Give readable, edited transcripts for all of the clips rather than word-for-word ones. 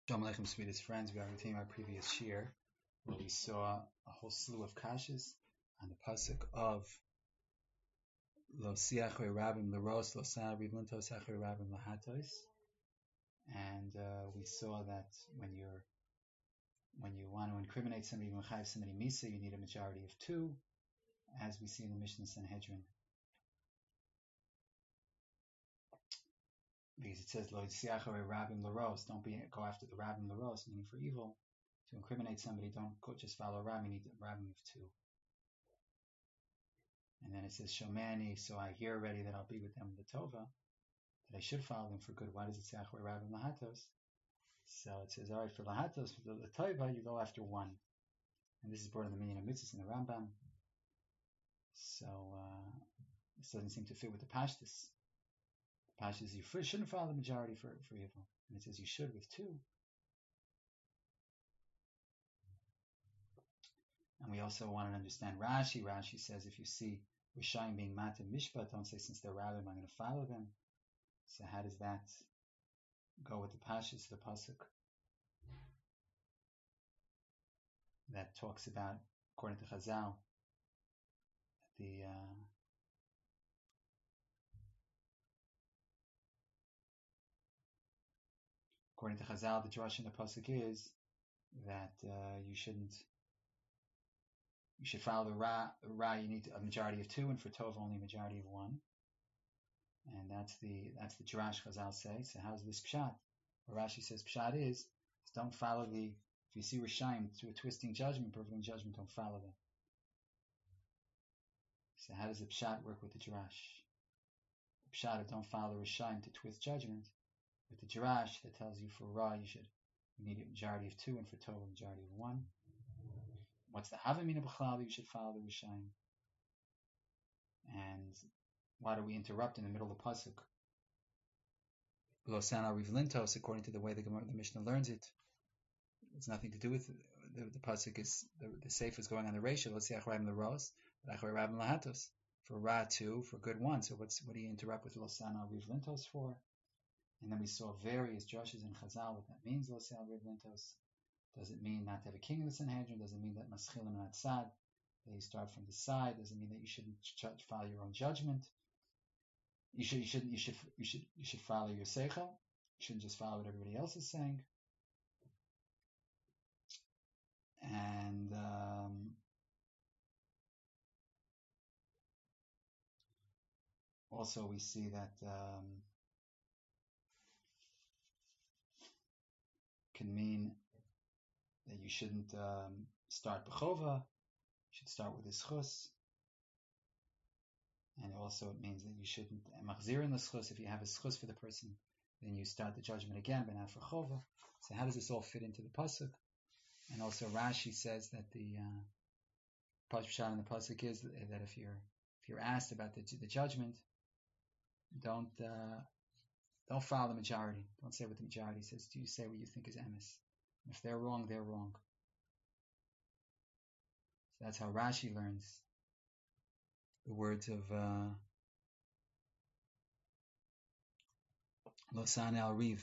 Shalom Aleichem, sweetest friends. We are continuing our previous shir, where we saw a whole slew of kashas on the pasuk of Lo siachre rabim leros lo sa rivlinto sachre rabim lahatos, and we saw that when you want to incriminate somebody, somebody misa, you need a majority of two, as we see in the Mishnah Sanhedrin, because it says Lo siachre rabim leros, don't go after the rabim leros, meaning for evil. To incriminate somebody, don't go just follow Rabbi, you need a Rabbi of two. And then it says Shomani, so I hear already that I'll be with them in the Tova, that I should follow them for good. Why does it say Achway Rabbi Lahatos? So it says, all right, for Lahatos, for the Tova, you go after one. And this is brought in the meaning of mitzvahs in the Rambam. So this doesn't seem to fit with the Pashtus. The Pashtus, you shouldn't follow the majority for evil. And it says you should with two. And we also want to understand Rashi. Rashi says if you see Rishayim being Matim Mishpat, don't say since they're Rabbim, I'm going to follow them. So how does that go with the Pashas, the Pasuk that talks about, according to Chazal, according to Chazal, the drush in the Pasuk is that you should follow the Ra. You need a majority of two, and for Tov only a majority of one. And that's the Drash Chazal say. So how's this Pshat? What Rashi says Pshat is don't follow if you see Rishayim to a twisting judgment, perverting judgment, don't follow them. So how does the Pshat work with the Drash? The Pshat, don't follow Rishayim to twist judgment. With the Drash that tells you for Ra you need a majority of two, and for Tov a majority of one. What's the Havamina B'chlal? You should follow the Rishayim. And why do we interrupt in the middle of the pasuk? Lo sana rivlintos, according to the way the Mishnah learns it. It's nothing to do with the pasuk. Is the seif is going on the ratio. Let's say achrayim leros, but achrayim lahatos for ra two, for good one. So what do you interrupt with lo sana rivlintos for? And then we saw various drushes in Chazal what that means. Lo sana rivlintos. Does it mean not to have a king in the Sanhedrin? Does it mean that maschilim are not sad? That you start from the side? Does it mean that you shouldn't follow your own judgment? You should follow your seichel. You shouldn't just follow what everybody else is saying. And also we see that can mean that you shouldn't start b'chova. You should start with a schus. And also it means that you shouldn't machzir in the schus. If you have a schus for the person, then you start the judgment again, but not for chova. So how does this all fit into the pasuk? And also Rashi says that the pshat in the pasuk is that if you're asked about the judgment, don't follow the majority. Don't say what the majority says. Do you say what you think is emes? If they're wrong, they're wrong. So that's how Rashi learns the words of Losan al Riv.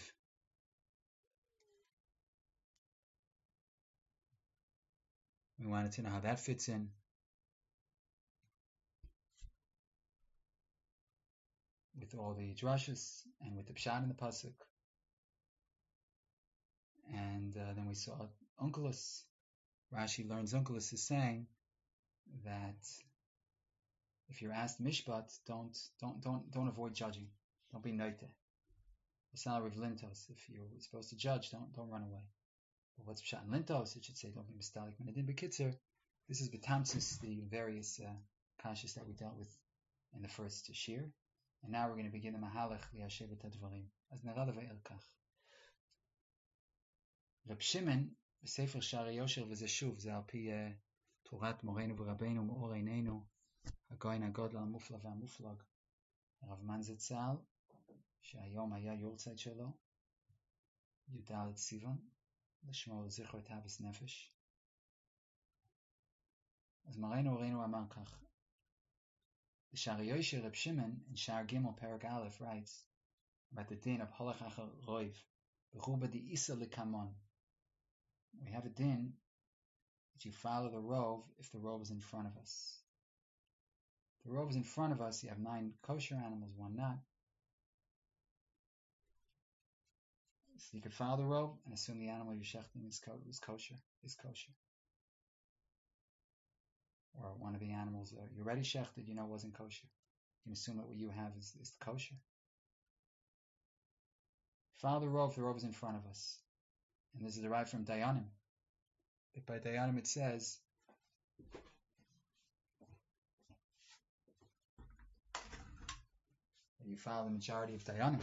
We wanted to know how that fits in. With all the drushes and with the pshat in the pasuk. And then we saw Onkelos. Rashi learns Onkelos is saying that if you're asked mishpat, don't avoid judging. Don't be noite. It's not with lintos. If you're supposed to judge, don't run away. But what's pshat in lintos? It should say don't be mistalik. Menadin bekitzer. This is betamsis, the various kashas that we dealt with in the first shir. And now we're going to begin the mahalach liyashevet hadvarim. As nerad ve'elkach. Reb Shimon, בספר שערי יושר, וזה שוב, זה על פי תורת מורנו ורבנו מאור עינינו, הגויין הגודל המופלא והמופלג, הרב מן זצ"ל, שהיום היה יורצייט שלו, י"ד סיוון, לשמור לזכרו את אבס נפש. אז מורנו ורבנו אמר כך, בשערי יושר רב שמעון, in Sha'ar Gimel, Perek Aleph, writes about the din of holach achar roiv, B'chuba di isa likamon. We have a din that you follow the rov if the rov is in front of us. If the rov is in front of us, you have 9 kosher animals, 1 not. So you could follow the rov and assume the animal you're shechting is kosher. Or one of the animals you already shechted, you know wasn't kosher. You can assume that what you have is kosher. Follow the rov is in front of us. And this is derived from Dayanim. By Dayanim it says, that you follow the majority of Dayanim.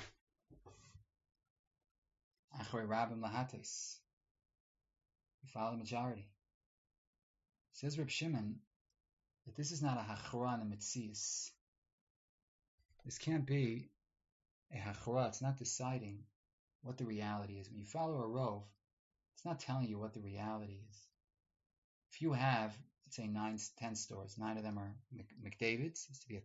Achrei Rabim Lahates. You follow the majority. Says Reb Shimon that this is not a hachra in the Metzius. This can't be a hachra. It's not deciding what the reality is. When you follow a rov, it's not telling you what the reality is. If you have, let's say, 10 stores, 9 of them are McDavid's, used to be a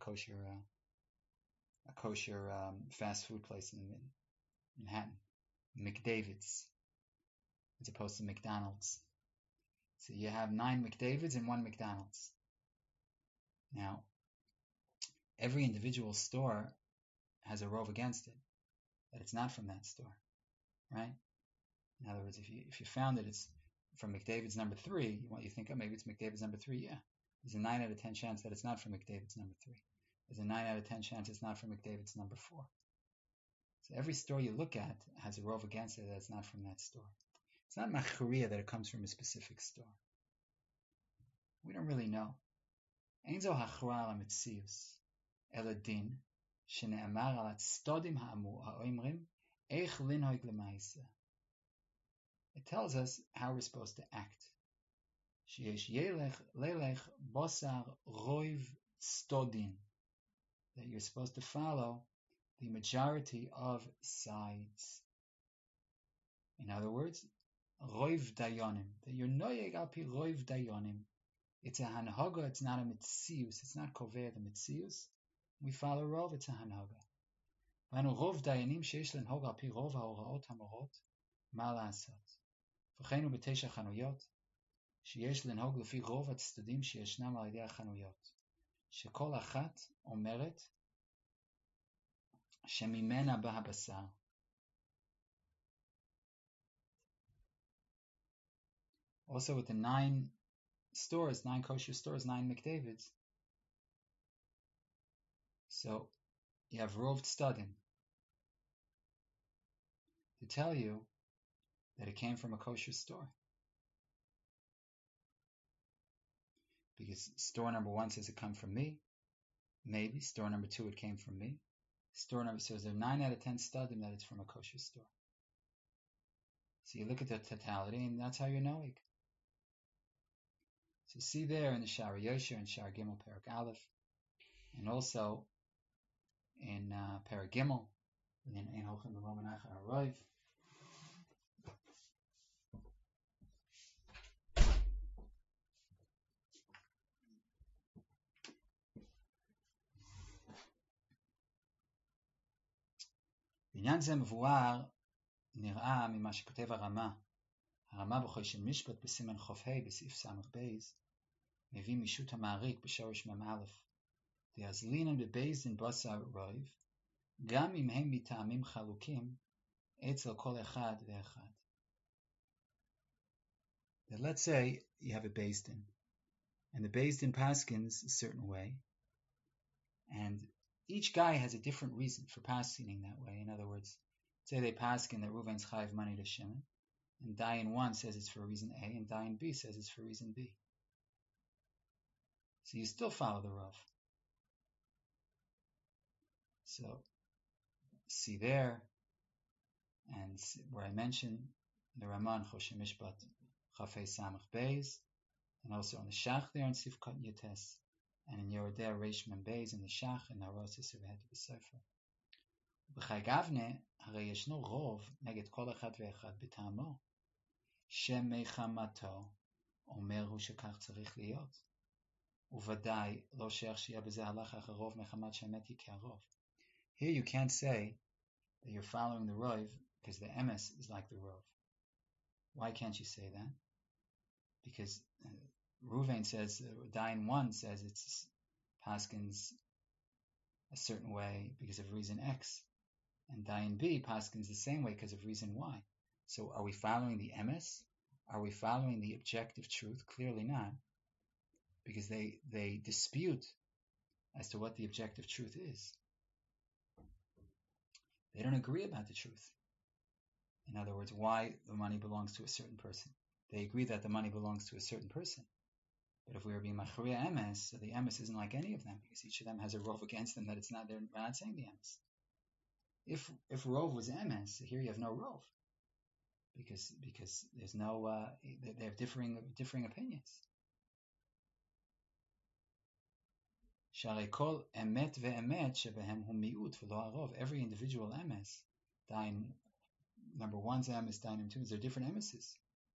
kosher fast food place in Manhattan, McDavid's, as opposed to McDonald's. So you have 9 McDavid's and 1 McDonald's. Now, every individual store has a rov against it, that it's not from that store, right? In other words, if you found that it's from McDavid's number 3, you think, oh, maybe it's McDavid's number 3. Yeah, there's a 9 out of 10 chance that it's not from McDavid's number 3. There's a 9 out of 10 chance it's not from McDavid's number 4. So every store you look at has a rov against it that's not from that store. It's not machriya that it comes from a specific store. We don't really know. Ein zo hachra al metzius ela din shene'amar al stodim ha'oimrim eich linhoig lemaisa. It tells us how we're supposed to act. Sheyesh lelech bosar roiv stodin. That you're supposed to follow the majority of sides. In other words, roiv dayanim. That you're noyeg al pi roiv dayanim. It's a hanhaga, it's not a mitzius. It's not koveh the mitzius. We follow rov, it's a hanhaga. V'anu rov dayanim sheish lenhog al pi rov ha'oraot hamorot ma la'asot. V'cheinu b'tesha chanuyot sheish lenhog lefi rov hatzdadim sheyeshnam al yedei hachanuyot. Shekol achat omeret shemimena ba habasar. Also with the 9 stores, 9 kosher stores, 9 McDavid's. So you have rov tzadim to tell you that it came from a kosher store. Because store number 1 says it come from me. Maybe. Store number 2, it came from me. Store number says there are 9 out of 10 tzadim that it's from a kosher store. So you look at the totality and that's how you know it. So see there in the Shara Yosher and Shara Gimel Perak Aleph, and also in Perak Gimel, in Hochem L'Roman Achar HaRoiv. בעניין זה מבואר נראה ממה שכותב הרמה בחושן משפט בסימן ח"ה בסעיף ס"ב, מביא מישות המעריק בשורש מ"א, דאזלינן בבייס דין בשר רויב, גם אם הם מטעמים חלוקים אצל כל אחד ואחד. That let's say you have a Beis Din, and the Beis Din paskins a certain way, and each guy has a different reason for paskining that way. In other words, say they paskin that Reuven's chayiv money to Shimon, and Dayan 1 says it's for reason A, and Dayan B says it's for reason B. So you still follow the Rav. So, see there, and where I mentioned the Raman Choshen Mishpat Chafei Samach Beis, and also on the Shach there in Sifkat Yates, and in Yerodeh Reish Mem Beis in the Shach and Haros Yisrael B'Sefer. B'chai Gavne Harei Yeshno Rov Neged Kol Echad Ve'echad B'Tamo Shemechamato Omer Hu Shekach Tzarich Liyot Uvaday Lo Sheach Shia B'Zeh Halach Acharov Mechamat Shemet Yikei Harov. Here you can't say that you're following the Rov because the emes is like the rov. Why can't you say that? Because Ruvain says, Dayan 1 says it's paskins a certain way because of reason X, and Dayan B paskins the same way because of reason Y. So are we following the emes? Are we following the objective truth? Clearly not, because they dispute as to what the objective truth is. They don't agree about the truth. In other words, why the money belongs to a certain person. They agree that the money belongs to a certain person. But if we were being machriya emes, so the emes isn't like any of them, because each of them has a rov against them that it's not, they're not saying the emes. If rov was emes, here you have no rov, because there's no they have differing opinions. Sharei kol emet ve'emet shebehem hu miut v'lo harov. Every individual emes, number one's emes, number two, they're different emeses.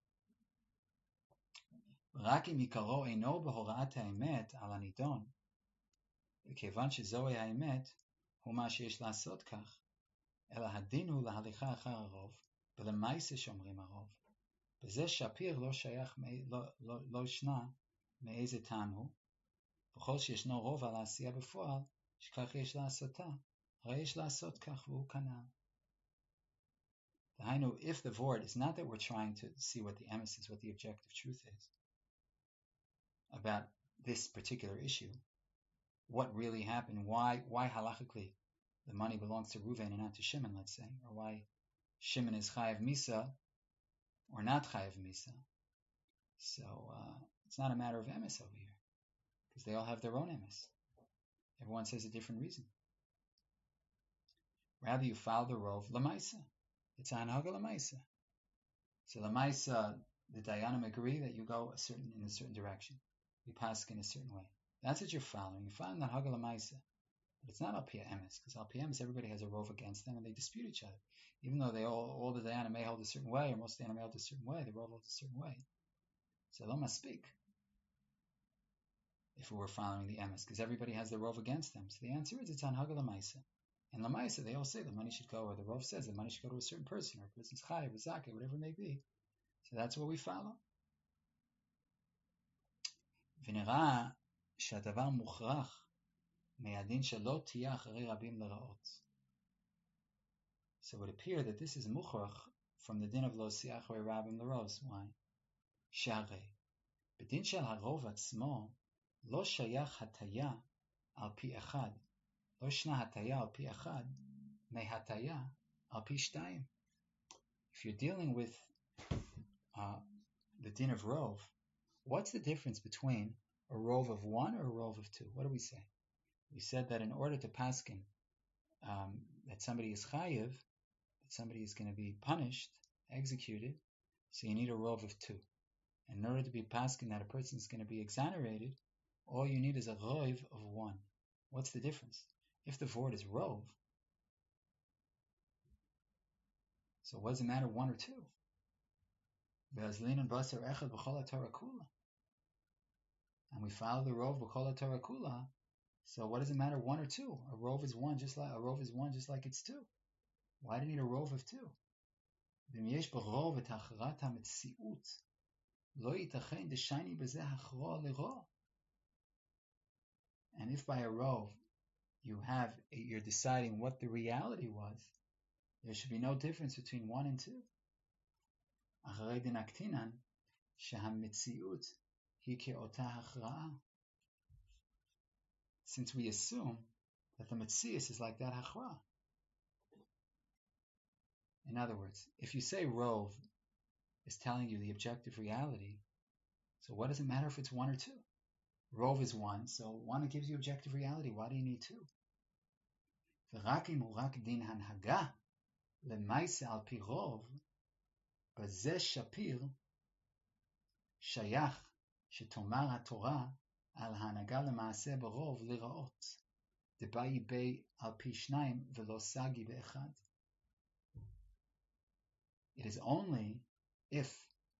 רק אם עיקרו אינו בהוראת האמת על הנידון, וכיוון שזוהי האמת, הוא מה שיש לעשות כך, אלא הדין הוא להליכה אחר הרוב, ולמעשה שומרים הרוב. בזה שפיר לא שייך, לא שנה מאיזה טעם הוא, וכל שישנו רוב על העשייה בפועל, שכך יש לעשותה, הרי יש לעשות כך והוא כנ"ל. דהיינו, if the vort is not that we're trying to see what the emes is, what the objective truth is, about this particular issue, what really happened, why halachically the money belongs to Reuven and not to Shimon, let's say, or why Shimon is chayav misa or not chayav misa. So it's not a matter of emes over here, because they all have their own emes. Everyone says a different reason. Rather, you follow the rov lamaisa. It's anhaga lamaisa. So lamaisa, the dayanim agree that you go in a certain direction. You pass in a certain way. That's what you're following. You're following that Hagala Maisa. But it's not Al-Pia Emes, because Al-Pia Emes, everybody has a rov against them, and they dispute each other. Even though they all the Dayanim may hold a certain way, or most Dayanim may hold a certain way, the rov holds a certain way. So Lama speak, if we were following the Emes, because everybody has the rov against them. So the answer is, it's on Hagala Maisa. And Lamaisa, they all say the money should go, or the rov says the money should go to a certain person, or a person's chayav, or zakeh, whatever it may be. So that's what we follow. ונראה שהדבר מוכרח מהדין שלא תהיה אחרי רבים לרעות. So it would appear that this is מוכרח from the din of לא תהיה אחרי רבים לרעות. Why? שהרי בדין של הרוב עצמו לא שייך הטיה על פי אחד, לא ישנה הטיה על פי אחד, מהטיה על פי שתיים. If you're dealing with the din of rov, what's the difference between a rov of one or a rov of two? What do we say? We said that in order to paskin that somebody is chayiv, that somebody is going to be punished, executed, so you need a rov of two. And in order to be paskin that a person is going to be exonerated, all you need is a rov of one. What's the difference? If the vort is rov, so what does it matter, one or two? And we follow the rov b'chol Torah kula. So what does it matter, one or two? A rov is one, just like it's two. Why do you need a rov of two? And if by a rov you're deciding what the reality was, there should be no difference between one and two. Since we assume that the Metzius is like that hachra. In other words, if you say rov is telling you the objective reality, so what does it matter if it's one or two? Rov is one, so one gives you objective reality. Why do you need two? ורק אם הוא רק דין הנהגה למעשה על פי רוב, בזה שפיר שייך שתאמר התורה על ההנהגה למעשה ברוב לראות, דבאי בי על פי שניים ולא סגי באחד. It is only if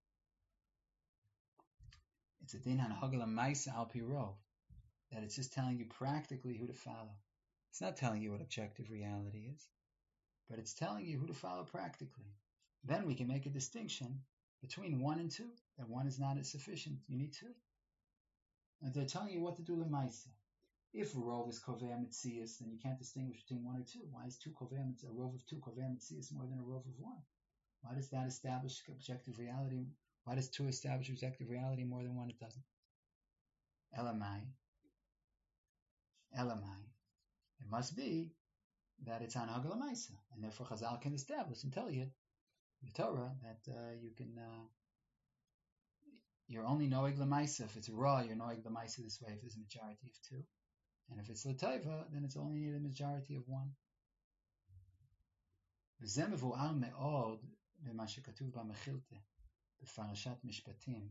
it's a din hanhaga l'maisa al pi rov that it's just telling you practically who to follow. It's not telling you what objective reality is. but it's telling you who to follow practically. Then we can make a distinction between 1 and 2, that 1 is not sufficient, you need 2. And they're telling you what to do l'maisa. If a rov is kovei mitzias, then you can't distinguish between 1 or 2. Why is a rov of 2 kovei mitzias more than a rov of 1? Why does that establish objective reality? Why does 2 establish objective reality more than 1? It doesn't. Elamai. It must be that it's anhaga l'maisa, and therefore Chazal can establish and tell you, the Torah, that you're only noeg l'maisa. If it's raw, you're noeg l'maisa this way if there's a majority of 2. And if it's l'taiva, then it's only a majority of 1. וזה מבואר מאוד במה שכתוב במחילתא, בפרשת משפטים,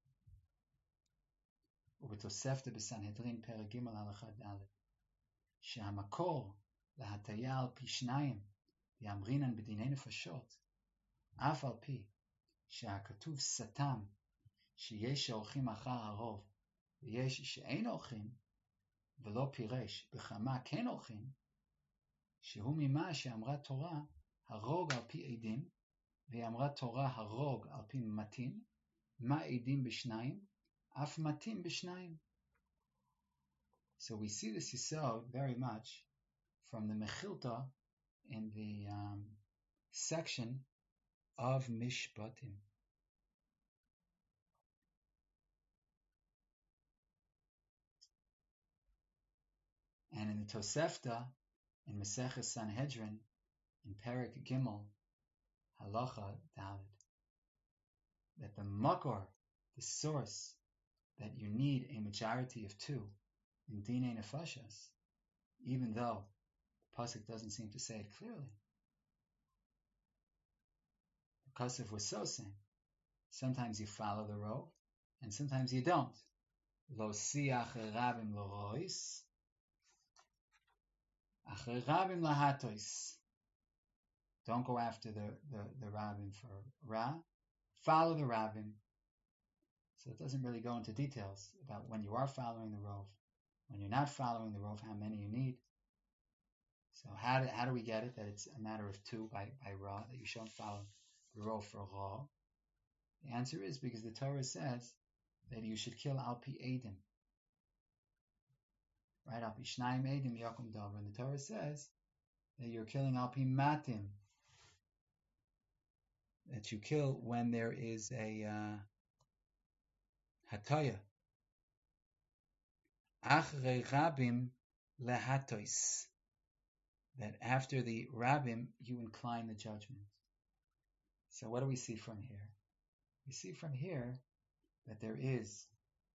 ובתוספתא בסנהדרין פרק ג' הלכה ד', שהמקור להטיה על פי 2 יאמרינן בדיני נפשות, אף על פי שהכתוב סתם שיש שהולכים אחר הרוב ויש שאין הולכים, ולא פירש בכמה כן הולכים, שהוא ממה שאמרה תורה הרוג על פי עדים, ואמרה תורה הרוג על פי מתין, מה עדים בשניים, אף מתין בשניים. So we see this yisod very much from the Mechilta in the section of Mishpatim. And in the Tosefta, in Maseches Sanhedrin, in Perek Gimel, Halacha Daled, that the makor, the source, that you need a majority of 2 in Dinei Nefashas, even though the pasuk doesn't seem to say it clearly. Because if we're so saying, sometimes you follow the rov, and sometimes you don't. Lo siach rabim l'rois, acher rabim lahatois. Don't go after the rabbin for ra. Follow the rabbin. So it doesn't really go into details about when you are following the rov, when you're not following the rov, how many you need. So how do we get it that it's a matter of 2 by ra, that you shouldn't follow the rov for ra? The answer is because the Torah says that you should kill al pi edim. Right? Al pi shnayim edim yakum davar. And the Torah says that you're killing al pi matim. That you kill when there is a hataya. Achrei rabim lehatois. That after the rabbim, you incline the judgment. So what do we see from here? We see from here that there is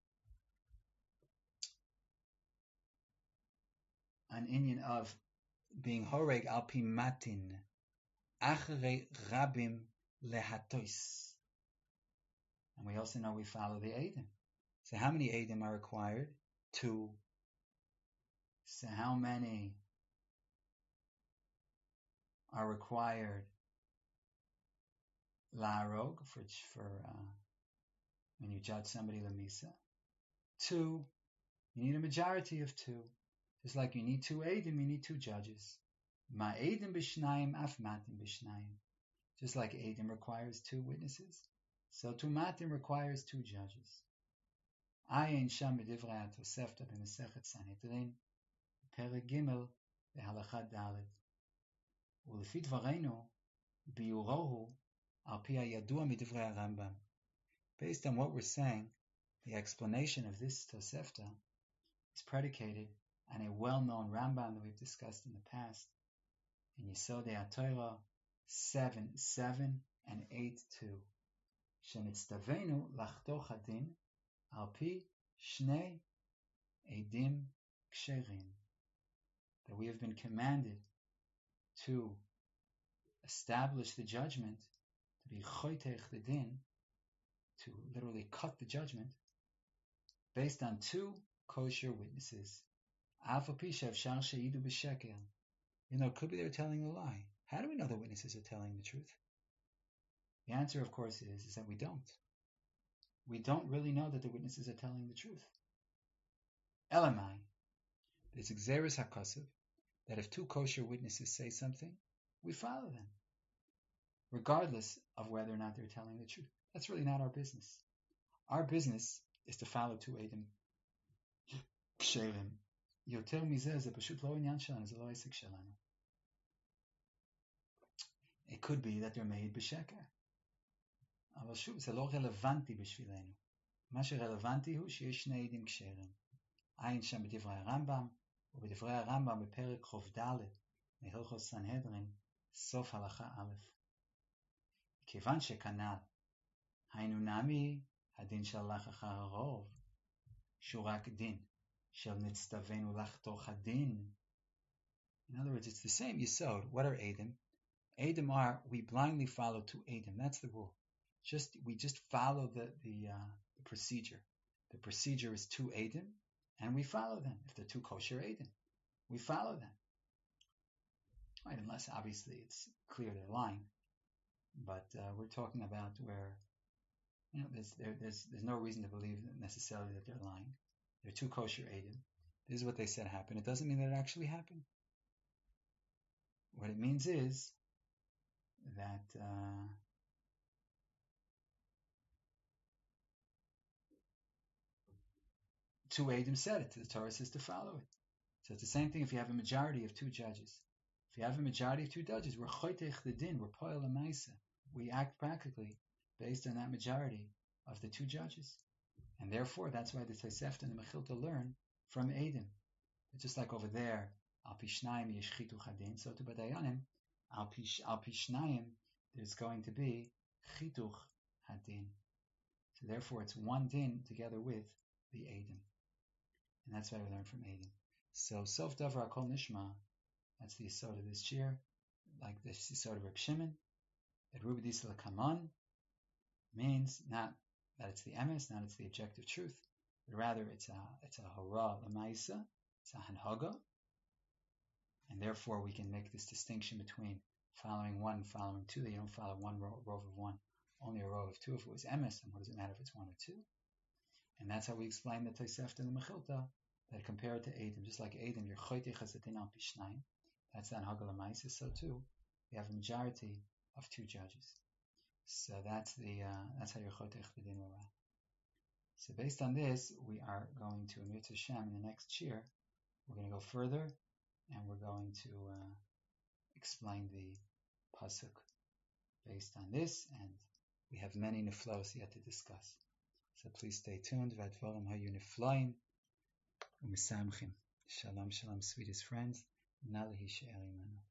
an inyan of being horeg al pi matin, achrei rabim lehatois. And we also know we follow the Eidim. So how many Eidim are required? 2. So how many are required la'arog for when you judge somebody lemisa? 2. You need a majority of 2. Just like you need 2 Eidim, you need 2 judges. Ma Eidim b'shnayim, af matim b'shnayim. Just like Eidim requires 2 witnesses, so 2 matim requires 2 judges. Ayin sham b'divrei HaTosefta b'Masechet Sanhedrin, Perek Gimel v'Halacha Daled. U'lefi dvareinu biurohu al pi hayadua midivrei HaRambam. Based on what we're saying, the explanation of this Tosefta is predicated on a well-known Rambam that we've discussed in the past, in Yesodei HaTorah 7:7 and 8:2. Shenitztavenu lachtoch hadin al pi shnei edim ksherim. That we have been commanded to establish the judgment, to be choitech the din, to literally cut the judgment, based on 2 kosher witnesses. Af al pi she'efshar she'idu b'sheker. It could be they're telling a lie. How do we know the witnesses are telling the truth? The answer, of course, is that we don't. We don't really know that the witnesses are telling the truth. Elamai, there's Xeris HaKasav, that if 2 kosher witnesses say something, we follow them, regardless of whether or not they're telling the truth. That's really not our business. Our business is to follow two Eidim Ksherim. Yoter mizeh ze pashut lo inyan shelanu, ze lo isik shelanu. It could be that they're made b'sheker. אבל שוב, זה לא רלוונטי בשבילנו. מה שרלוונטי הוא שיש שני עדים כשרים. עין שם בדברי הרמב"ם, ובדברי הרמב"ם בפרק ח"ד מהלכות סנהדרין, סוף הלכה א'. כיוון שכנ"ל, היינו נמי הדין של הלך אחר הרוב, שהוא רק דין של נצטווינו לחתוך הדין. In other words, it's the same yisod. What are Eidim? Eidim are, we blindly follow two Eidim. That's the rule. We just follow the procedure. The procedure is two Eidim, and we follow them. If they're two kosher Eidim, we follow them. Right, unless obviously it's clear they're lying. But we're talking about where there's no reason to believe necessarily that they're lying. They're two kosher Eidim. This is what they said happened. It doesn't mean that it actually happened. What it means is that two Eidim said it. The Torah says to follow it. So it's the same thing if you have a majority of two judges. If you have a majority of two judges, we're choitech the din, we're poel l'maisa. We act practically based on that majority of the two judges. And therefore, that's why the Tosefta and the Mechilta learn from Eidim. It's just like over there, al pi shnayim yesh chituch hadin, so to b'dayanim, al pi shnayim, there's going to be chituch hadin. So therefore, it's one din together with the Eidim. And that's why we learn from Eidim. So, Sof Davar Kol Nishma, that's the Yisod of this year, like the Yisod of Reb Shimon, that Rubi Disla Kaman means not that it's the emes, not it's the objective truth, but rather it's a hora l'maisa, it's a hanhaga, and therefore we can make this distinction between following one, following two. That you don't follow one rov of one, only a rov of two. If it was emes, then what does it matter if it's one or two? And that's how we explain the Tosefta and the Mechilta, that compare it to Eidim. Just like Eidim, you're choitei chasatin al pishnayim. That's the hanhaga l'maisa. So too, we have a majority of two judges. So that's how you're choitei the din wara. So based on this, we are going to Amir Hashem in the next year. We're going to go further, and we're going to explain the pasuk based on this, and we have many niflos yet to discuss. So please stay tuned. V'advarim hayu niflaim u'misamchim. Shalom, shalom, sweetest friends. Nalahi she'elimanu.